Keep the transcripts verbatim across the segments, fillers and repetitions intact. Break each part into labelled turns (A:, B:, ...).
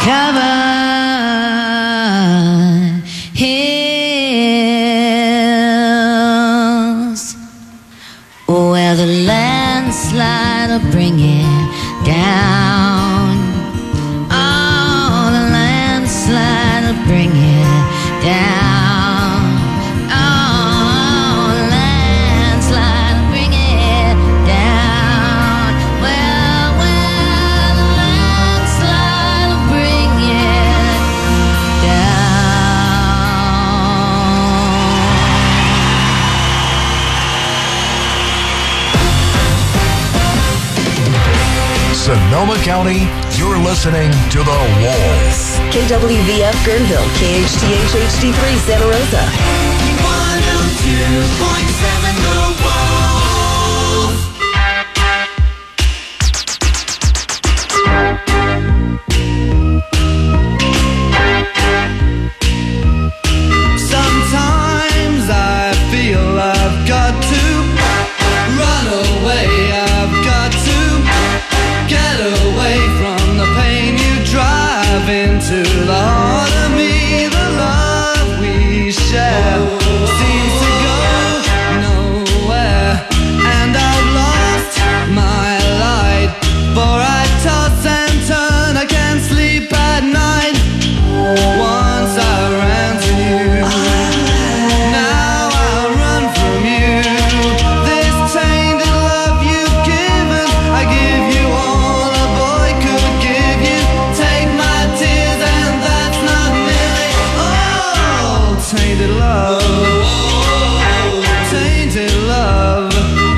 A: covered hills where the landslide will bring it down. Oh, the landslide will bring it down.
B: Sonoma County, you're listening to The Wolf.
C: K W V F Guerneville, K H T H H D three Santa Rosa.
D: one oh two point seven The Wolf.
E: Sometimes I feel I've got to run away. I've got to get away from the pain you drive into the heart of me. The love we share seems to go nowhere, and I've lost my light, for I toss and turn, I can't sleep at night. Once I ran to you, now I run from you. This tainted love you've given, I give you all a boy could give you. Take my tears and that's not nearly all. Tainted love, tainted love.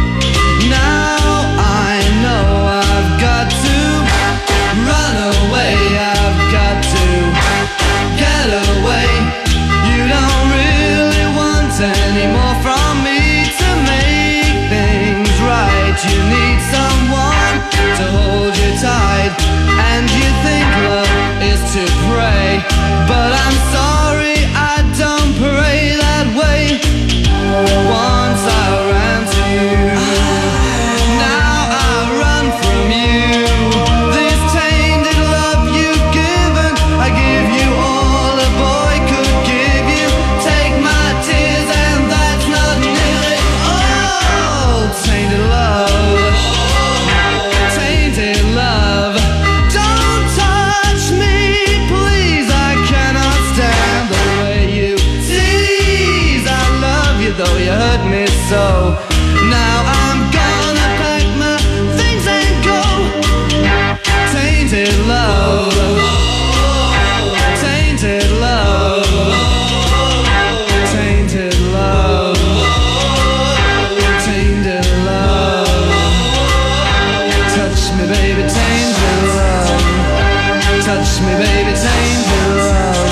E: Now I know I've got to run away. I've got to get away. You don't really want any more from me to make things right. You need someone to hold you tight, and you think love is to pray, but I'm sorry, I don't pray that way. Once I ran to you, now I run from you. This tainted love you've given, I give you all a boy could give you. Take my tears and that's not nearly all. Tainted love, tainted love. Don't touch me, please, I cannot stand the way you tease. I love you though you hurt me so. Now I'm gonna pack my things and go. Tainted love, tainted love, tainted love, tainted love. Touch me, baby, tainted love. Touch me, baby, tainted love.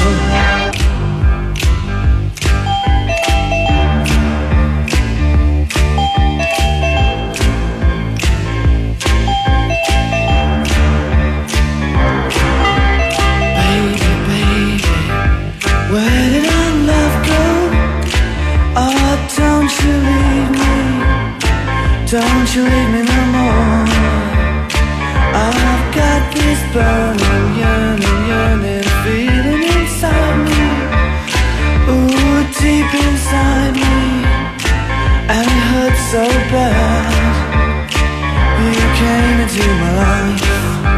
E: Baby, baby, where did our love go? Oh, don't you leave me, don't you leave me no more. I've got this burning, yearning, yearning feeling inside me. Ooh, deep inside me, and it hurts so bad. You came into my life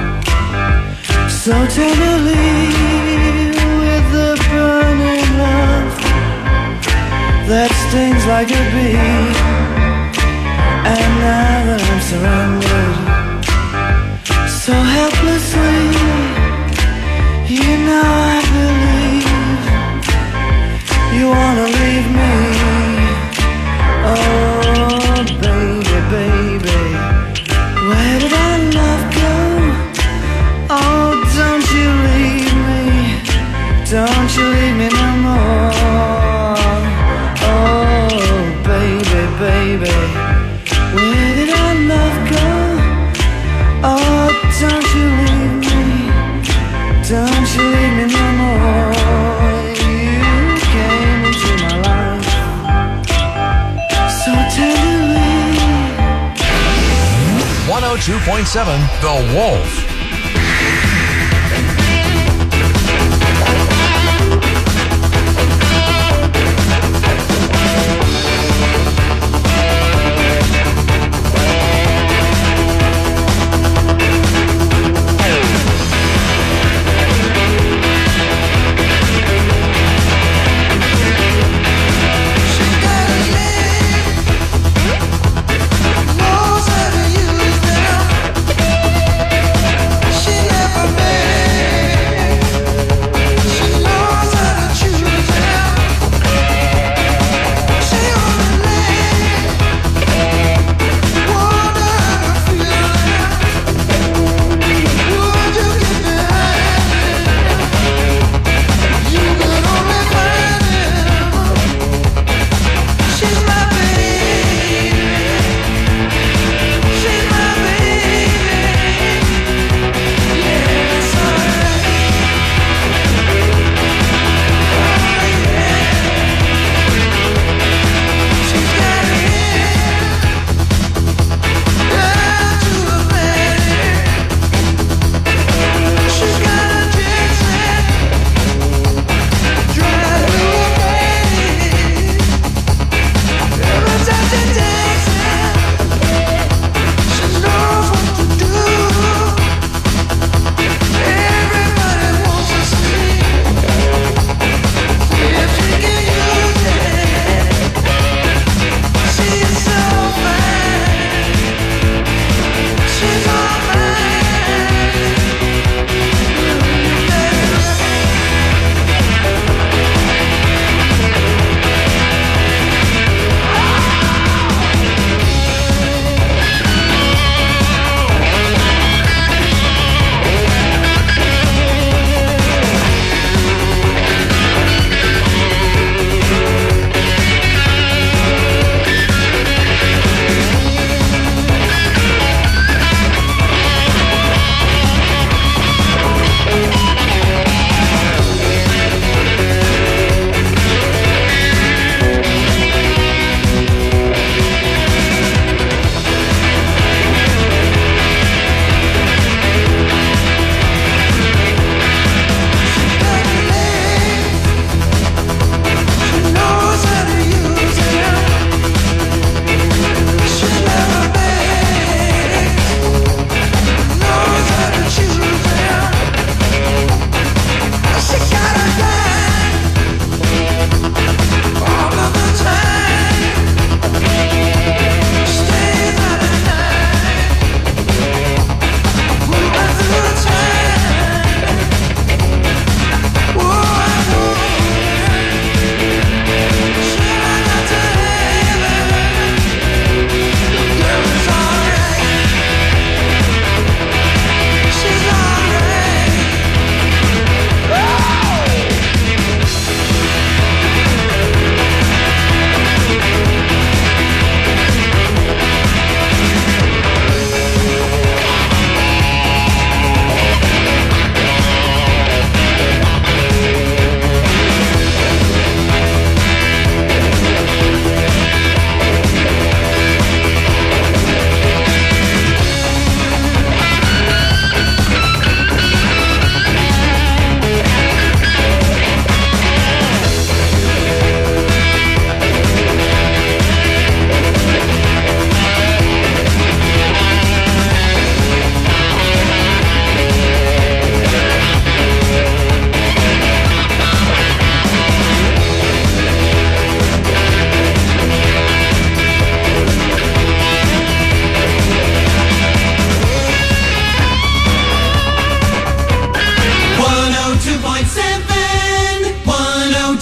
E: so tenderly, with the burning love that stings like a bee. And now that I'm surrendered so helplessly, you know I believe you wanna leave me. Oh, baby, baby, where did our love go? Oh, don't you leave me, don't you leave me no more. Oh, baby, baby, where did our love go? Oh, don't you leave me, don't you leave me no more. You came into my life so tenderly.
B: one oh two point seven The Wolf.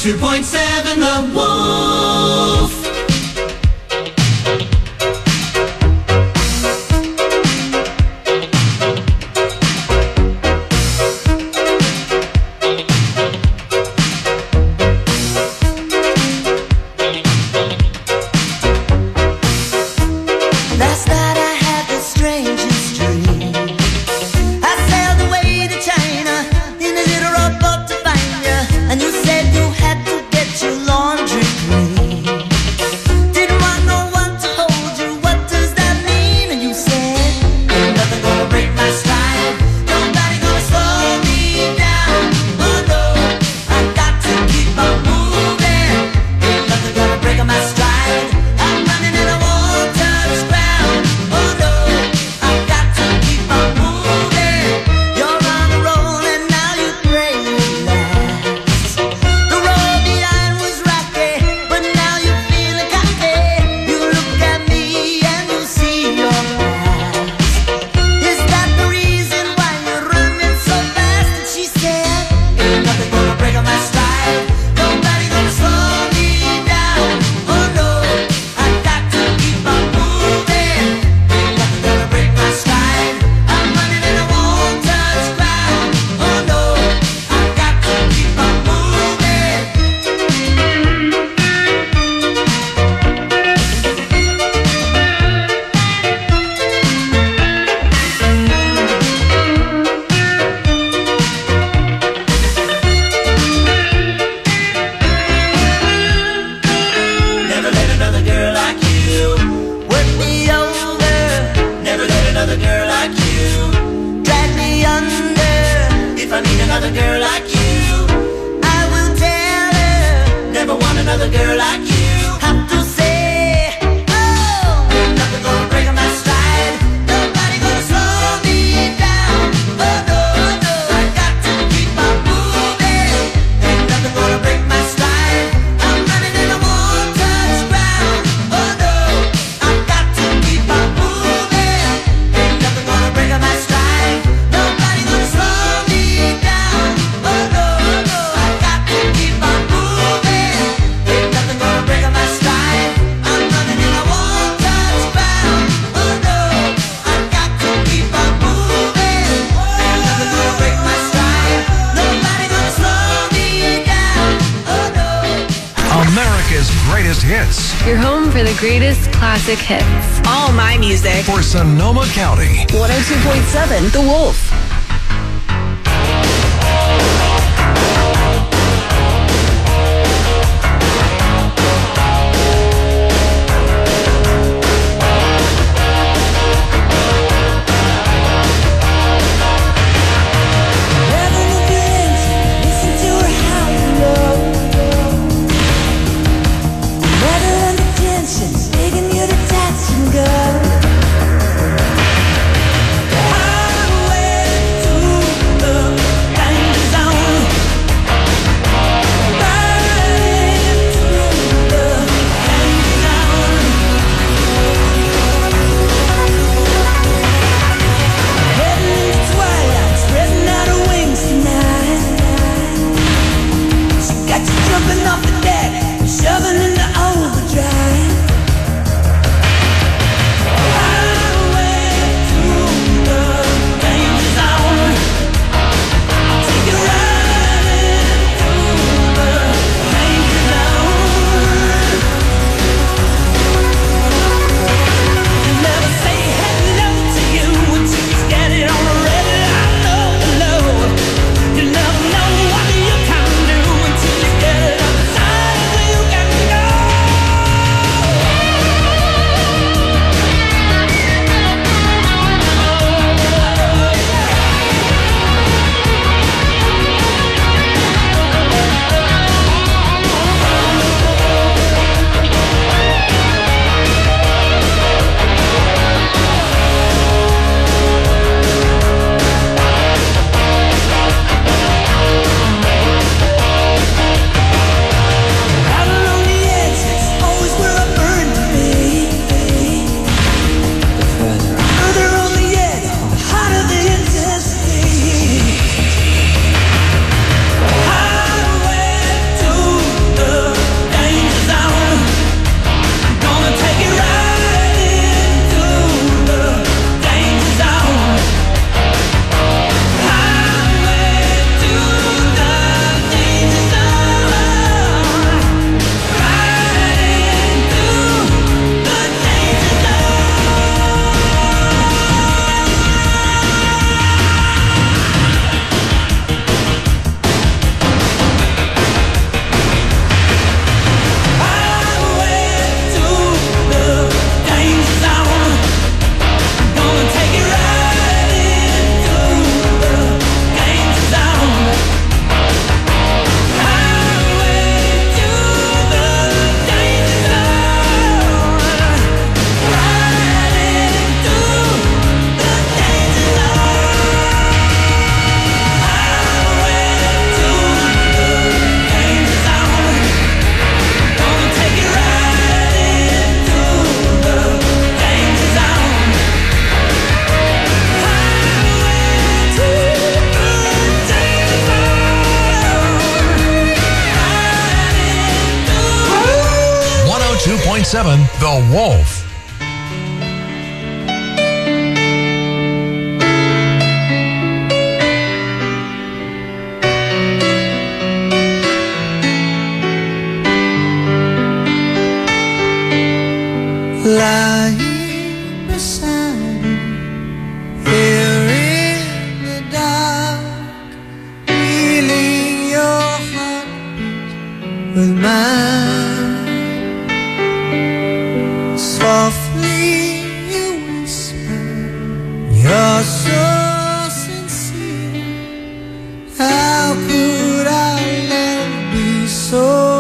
D: two point seven The Wolf.
F: Your home for the greatest classic hits.
G: All my music.
B: For Sonoma County.
C: one oh two point seven The Wolf.
H: Highway
B: seven The Wolf.
E: Lying beside you, here in the dark, feeling your heart with mine. Softly you whisper, you're so sincere. How could our love be so?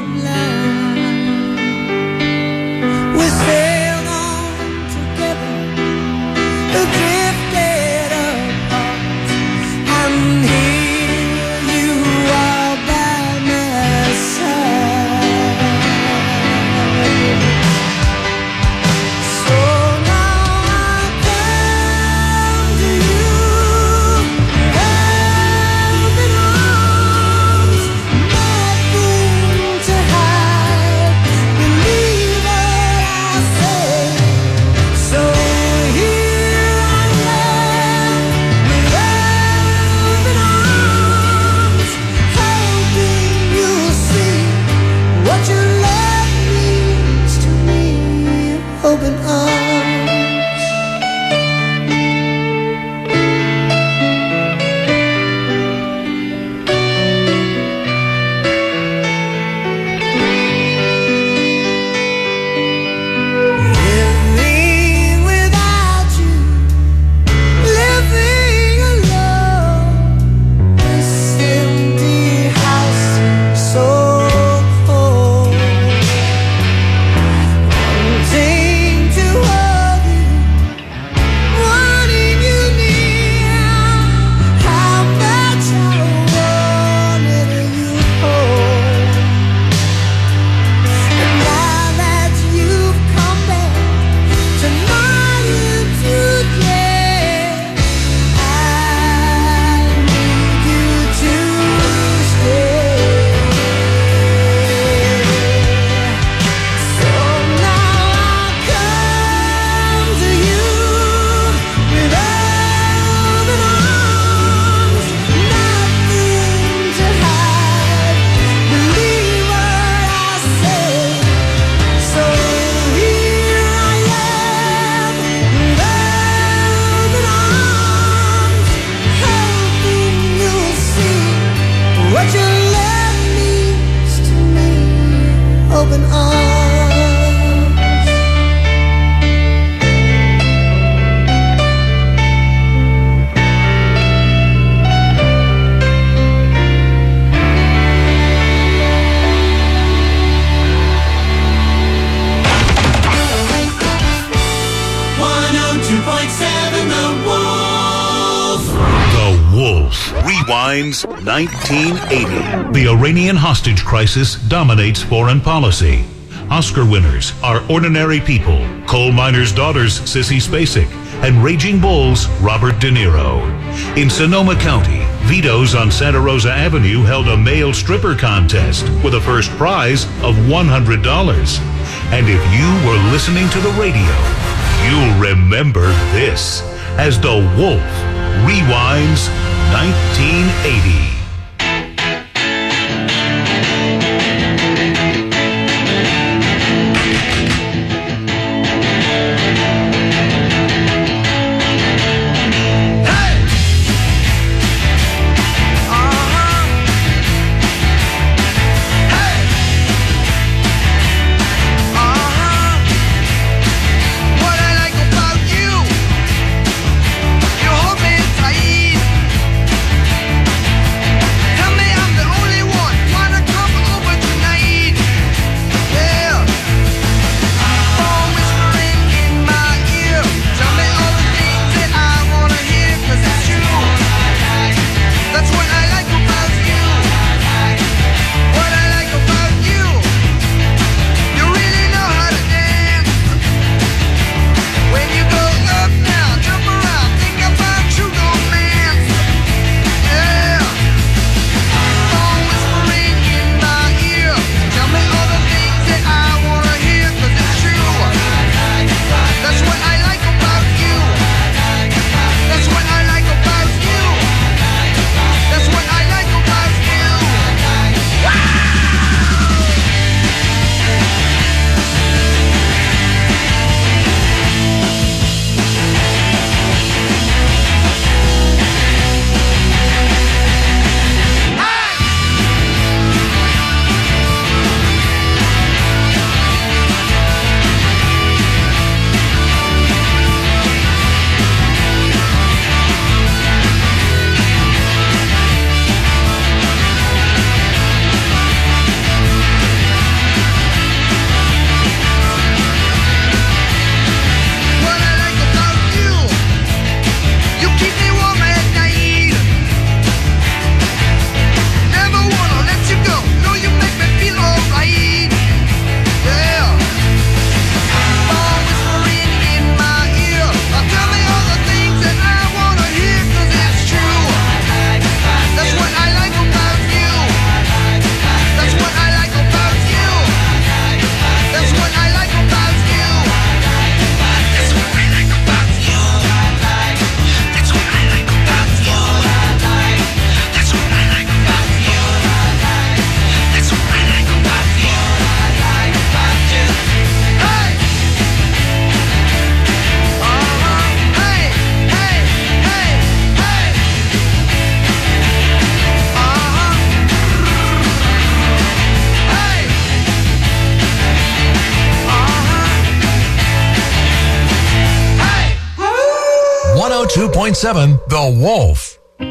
G: nineteen eighty. The Iranian hostage crisis dominates foreign policy. Oscar winners are Ordinary People, Coal Miner's Daughters Sissy Spacek, and Raging Bull's Robert De Niro. In Sonoma County, Vito's on Santa Rosa Avenue held a male stripper contest with a first prize of one hundred dollars. And if you were listening to the radio, you'll remember this as The Wolf rewinds nineteen eighty.
E: You hold me tight.
B: oh two point seven The Wolf.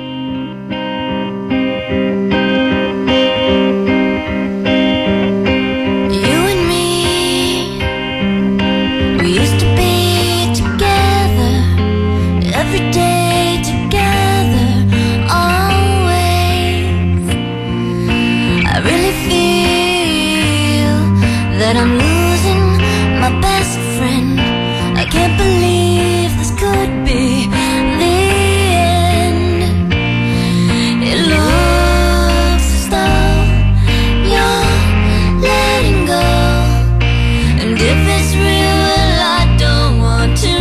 A: That I'm losing my best friend. I can't believe this could be the end. It looks as though you're letting go, and if it's real, well, I don't want to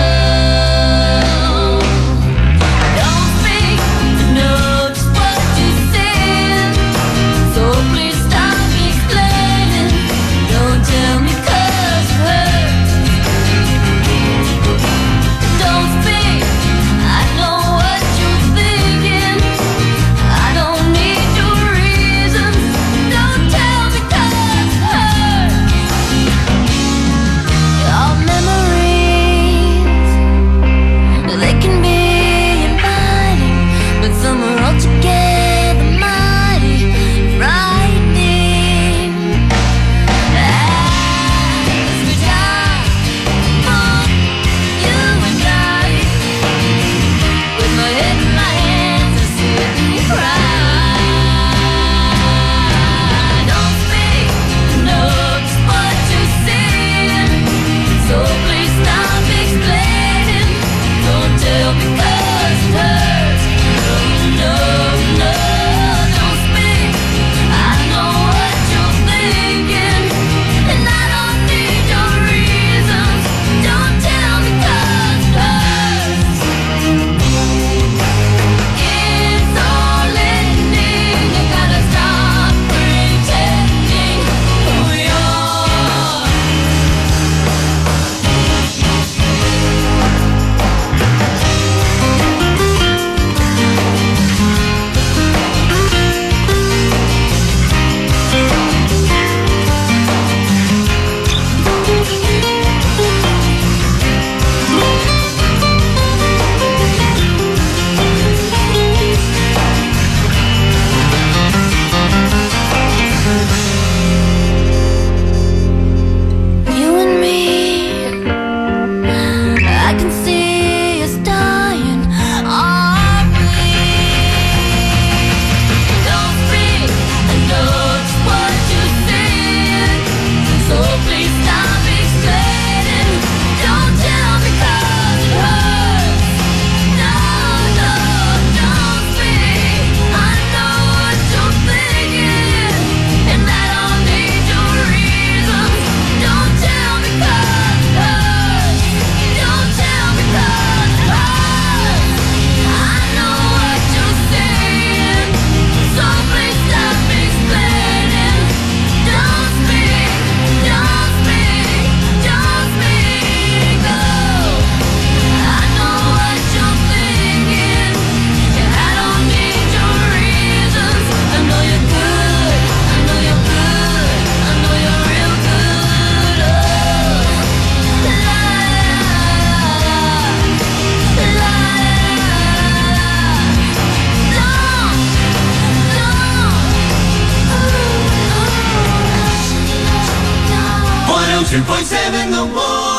A: know. Don't speak, I know just what you said, so please stop explaining. Don't tell me 'cause it hurts. Don't speak, I know what you're thinking. I don't need your reasons. Don't tell me 'cause it hurts. Your memories, they can be inviting, but some are altogether mighty frightening. As we die for you and I, with my head in my hands, I sit and cry. Don't speak, I know just what you're saying, so please stop explaining. Don't tell me 'cause it hurts. No, no, no, don't speak. I know what you're thinking, and I don't need your reasons. Don't tell me 'cause it hurts. It's all ending. You gotta stop pretending who you are. You and me, I can see us dying, are we? Don't speak, I know just what you're saying, so please stop explaining. Don't tell me 'cause it hurts. No, no, don't speak. I know what you're thinking, and I don't need your reasons. Don't tell me 'cause it hurts. Don't tell me 'cause it hurts. I know what you're saying, so please stop explaining. Don't speak, don't speak, don't speak. Oh, I know what you're thinking, and I don't need your reasons. I know you're good, I know you're good, I know you're real good. Oh, la la la la. Don't, don't.
D: one oh two point seven The Wolf.